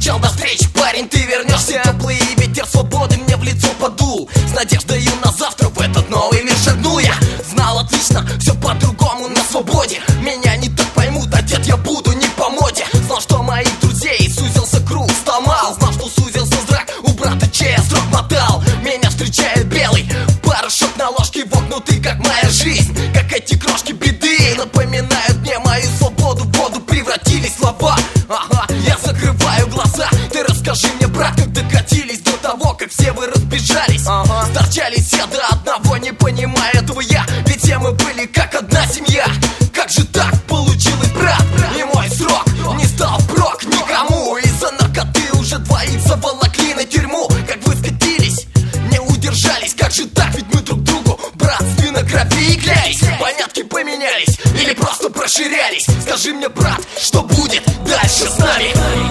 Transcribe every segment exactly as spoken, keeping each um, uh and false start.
скучал до встречи, парень, ты вернешься. Теплый ветер свободы мне в лицо подул. С надеждою на завтра в этот новый мир шагнул я. Знал отлично, все по-другому на свободе. Меня не так поймут, одет я буду не по моде. Знал, что моих друзей сузился круг, стал мал. Знал, что сузился зрак, у брата чей я срок мотал. Меня встречает белый порошок на ложке, вогнутый, как моя жизнь. Как эти крошки беды напоминают мне мою свободу. В воду превратились слова. Ага, я закрываю глаза. Ты расскажи мне, брат, как докатились до того, как все вы разбежались. Ага. Сторчались все до одного, не понимая этого я. Ведь все мы были как одна семья. Как же так получилось, брат? И мой срок не стал впрок никому. Из-за наркоты уже двоих заволокли на тюрьму. Как вы скатились, не удержались. Как же так, ведь мы друг другу братственно крови и клялись. Понятки поменялись или просто проширялись. Скажи мне, брат, что будет дальше с нами?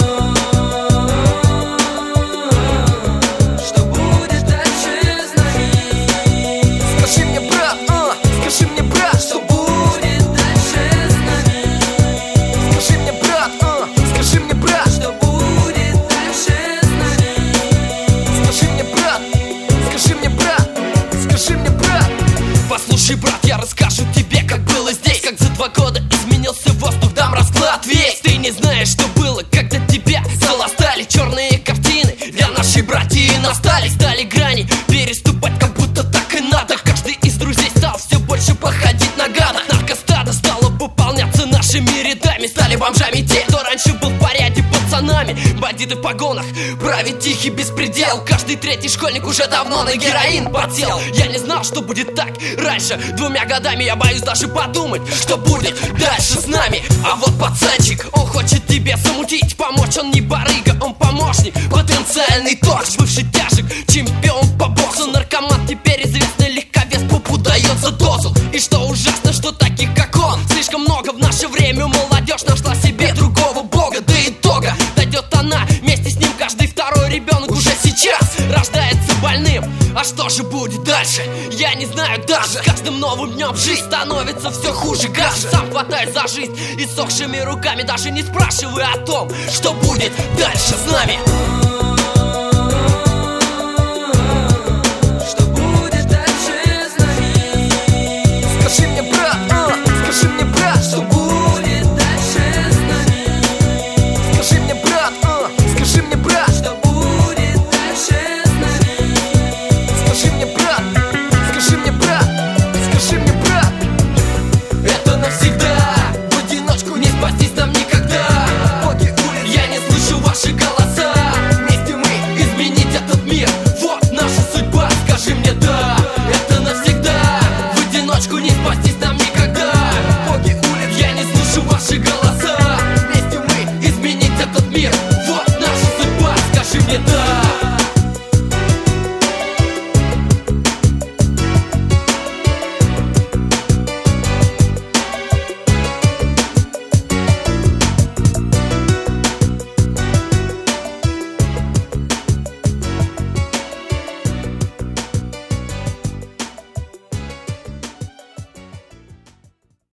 Послушай, брат, я расскажу тебе, как было здесь. Как за два года изменился воздух, дам расклад весь. Ты не знаешь, что было, когда тебя заластали черные картины. Для нашей братьи настали, стали грани переступать, как будто так и надо. Каждый из друзей стал все больше походить на гада. Наркостадо стало пополняться нашими рядами. Стали бомжами те, кто раньше был в порядке пацанами. Бандиты в погонах, правит тихий беспредел. Каждый третий школьник уже давно на героин подсел. Я не знал, что будет так раньше. Двумя годами я боюсь даже подумать, что будет дальше с нами. А вот пацанчик, он хочет тебе замутить. Помочь он не барыга, он помощник. Потенциальный торч, бывший тяжек, чемпион по боксу. Наркоман теперь известный легковес, пупу дается дозу. И что ужасно, что таких как он слишком много в наше время. Молодежь нашла себе другого бога. До итога дойдет она, вместе с ним каждый второй ребенок уже сейчас рождается больным. А что же будет дальше? Я не знаю даже. С каждым новым днем жизнь становится все хуже, гаже. Сам хватаюсь за жизнь иссохшими руками, даже не спрашивая о том, что будет дальше с нами.